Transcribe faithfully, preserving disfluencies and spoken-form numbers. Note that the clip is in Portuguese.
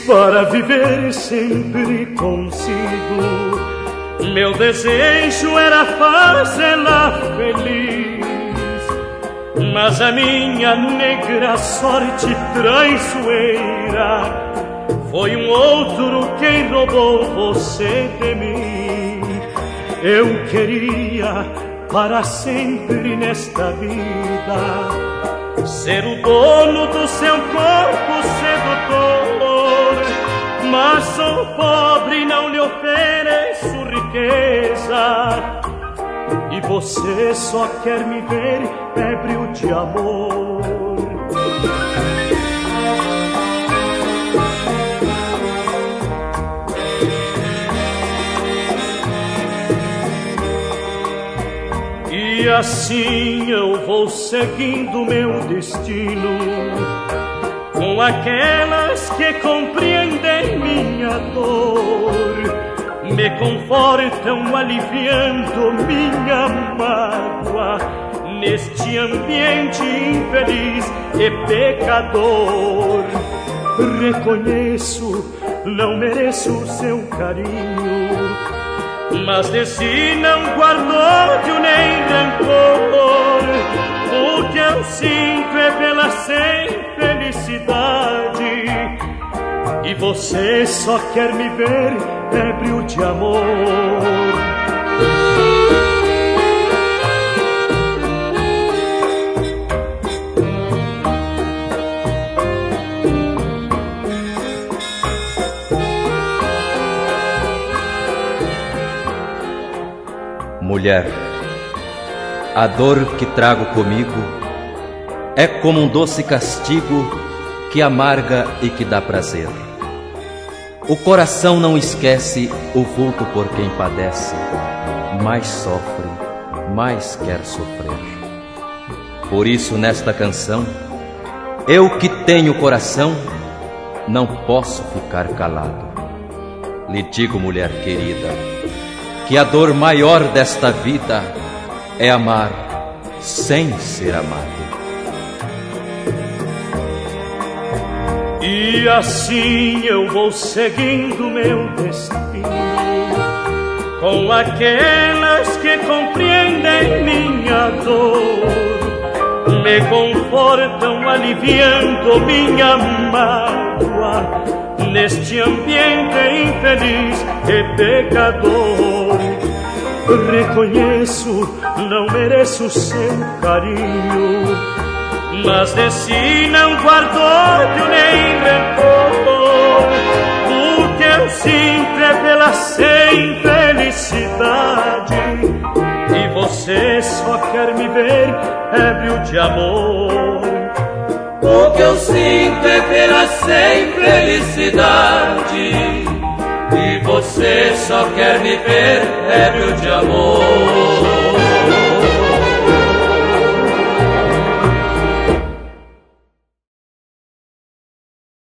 para viver sempre consigo. Meu desejo era fazê-la feliz, mas a minha negra sorte traiçoeira foi um outro quem roubou você de mim. Eu queria para sempre nesta vida ser o dono do seu corpo sedutor, mas sou pobre e não lhe ofereço riqueza, e você só quer me ver ébrio de amor. E assim eu vou seguindo meu destino, com aquelas que compreendem minha dor, me confortam aliviando minha mágoa, neste ambiente infeliz e pecador. Reconheço, não mereço seu carinho, mas de si não guardo ódio nem rancor. O que eu sinto é pela sem felicidade, e você só quer me ver ébrio de amor. Mulher, a dor que trago comigo é como um doce castigo que amarga e que dá prazer. O coração não esquece o vulto por quem padece, mais sofre, mais quer sofrer. Por isso, nesta canção, eu que tenho coração, não posso ficar calado. Lhe digo, mulher querida, que a dor maior desta vida é amar sem ser amado. E assim eu vou seguindo meu destino, com aquelas que compreendem minha dor, me confortam aliviando minha mágoa, neste ambiente infeliz e pecador. Reconheço, não mereço seu carinho, mas de si não guardo ódio nem rancor. O que eu sinto é pela sem felicidade, e você só quer me ver ébrio de amor. O que eu sinto é pela sem felicidade, e você só quer me ver ébrio de amor.